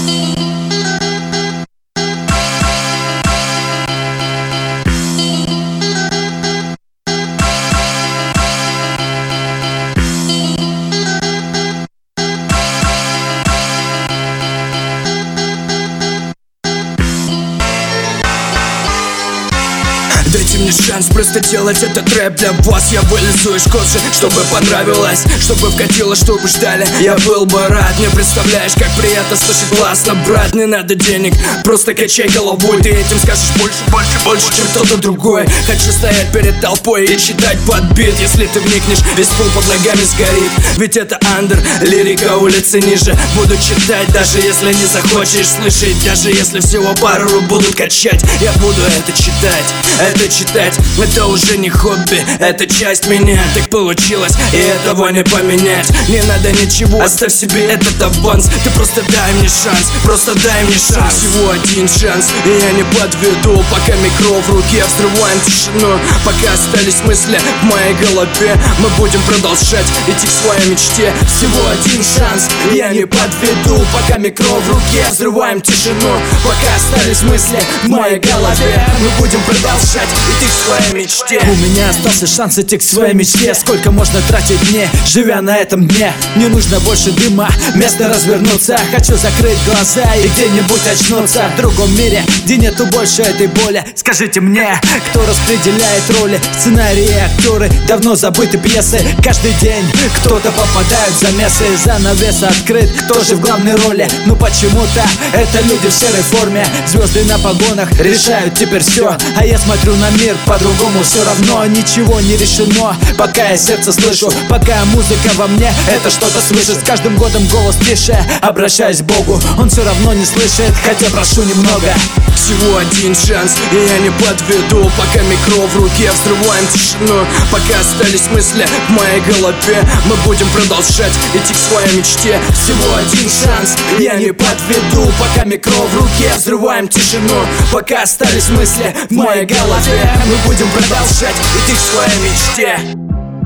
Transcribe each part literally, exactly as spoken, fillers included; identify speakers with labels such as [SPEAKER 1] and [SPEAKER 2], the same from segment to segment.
[SPEAKER 1] Дайте мне шанс просто делать этот рэп для вас. Я вылезу из кожи, чтобы понравилось, чтобы вкатило, чтобы ждали. Я был бы рад, не представляешь, как приятно слышать классно, брат. Не надо денег, просто качай головой. Ты этим скажешь больше, больше, больше, чем кто-то другой. Хочу стоять перед толпой и читать подбит. Если ты вникнешь, весь пол под ногами сгорит. Ведь это андер, лирика улицы ниже. Буду читать, даже если не захочешь слышать. Даже если всего пару будут качать, я буду это читать. Это читать, это уже не хобби, это часть меня. Так получилось, и этого не поменять. Не надо ничего, оставь себе этот аванс. Ты просто дай мне шанс, просто дай мне шанс. Всего один шанс, и я не подведу. Пока микро в руке, взрываем тишину. Пока остались мысли в моей голове, мы будем продолжать идти к своей мечте. Всего один шанс, и я не подведу. Пока микро в руке, взрываем тишину. Пока остались мысли в моей голове, мы будем продолжать идти к своей мечте.
[SPEAKER 2] У меня остался шанс идти к своей мечте. Сколько можно тратить дней, живя на этом дне? Не нужно больше дыма, место развернуться. Хочу закрыть глаза и где-нибудь очнуться в другом мире, где нету больше этой боли. Скажите мне, кто распределяет роли? Сценарии, актеры, давно забыты пьесы. Каждый день кто-то попадает в замесы. Занавес открыт, кто же в главной роли? Ну почему-то это люди в серой форме. Звезды на погонах решают теперь все, а я смотрю на мир по-другому. Все равно ничего не решено, пока я сердце слышу, пока музыка во мне это что-то слышит. С каждым годом голос тише, обращаюсь к Богу, он все равно не слышит, хотя прошу немного.
[SPEAKER 1] Всего один шанс, и я не подведу. Пока микро в руке, взрываем тишину. Пока остались мысли в моей голове, мы будем продолжать идти к своей мечте. Всего один шанс, и я не подведу. Пока микро в руке, взрываем тишину. Пока остались мысли в моей голове, мы будем продолжать идти к своей мечте.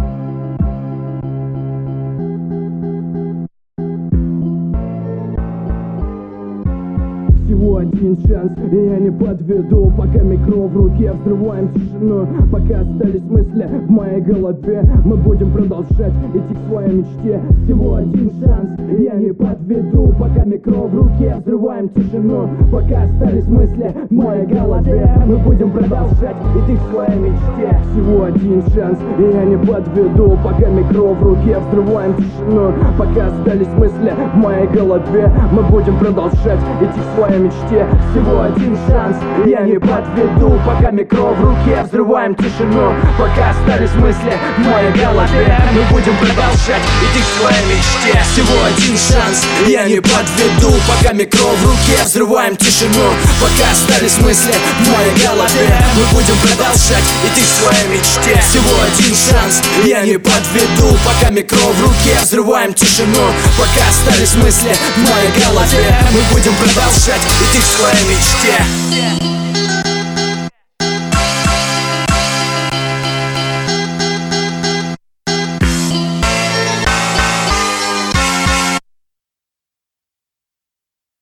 [SPEAKER 1] Всего один шанс, и я не подведу. Пока микро в руке, взрываем тишину. Пока остались мысли в моей голове, мы будем продолжать идти к своей мечте. Всего один шанс, и я не подведу. Пока микро в руке, взрываем тишину. Пока остались мысли в моей голове, мы будем продолжать идти к своей мечте. Всего один шанс, и я не подведу. Пока микро в руке, взрываем тишину. Пока остались мысли в моей голове, мы будем продолжать идти к своей мечте. Всего один шанс, и я не подведу. Пока микро в руке, взрываем тишину. Пока остались мысли в моей голове, мы будем продолжать идти к своей мечте. Всего один шанс, и я не подведу. Пока микро в руке, взрываем тишину. Пока остались мысли в моей голове, мы будем продолжать идти к своей мечте. Всего один шанс, и я не подведу. Пока микро в руке, взрываем тишину. Пока остались мысли в моей голове, мы будем продолжать идти к своей мечте.